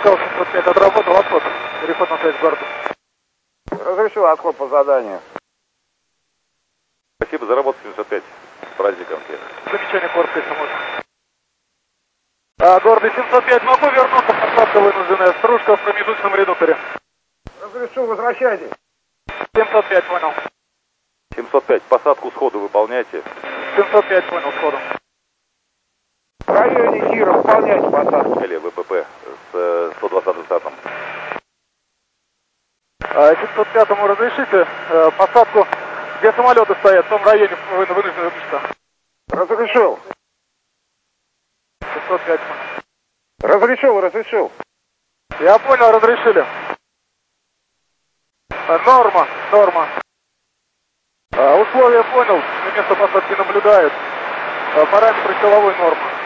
Москва 705 отработал, отход. Переход на связь с городом. Разрешил отход по заданию. Спасибо за работу, 705. С праздником всех. Замечание корпуса, если можно. Гордый 705, могу вернуться, посадка вынужденная. Стружка в промежуточном редукторе. Разрешил, возвращайтесь. 705, понял. 705, посадку сходу выполняйте. 705, понял, сходу. В районе Кира выполняйте посадку. Или ВПП с 120 статом. 705-му разрешите посадку, где самолеты стоят, в том районе вынужденного места. Разрешил. 705, понял. Разрешил. Я понял, разрешили. Норма. Условия понял, место посадки наблюдают. Параметры силовой нормы.